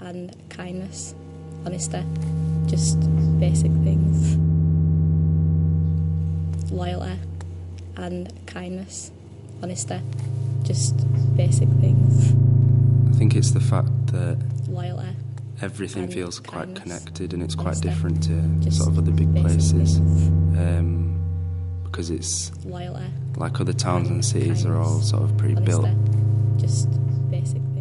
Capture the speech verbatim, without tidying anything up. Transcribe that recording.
and kindness, honesty, just basic things. Loyalty and kindness, honesty, just basic things. I think it's the fact that Loyalty. Everything feels quite kindness, connected, and it's quite honesty, different to just sort of other big places. Um, because it's loyalty, like other towns and, and cities kindness, are all sort of pretty honesty, built. Just basic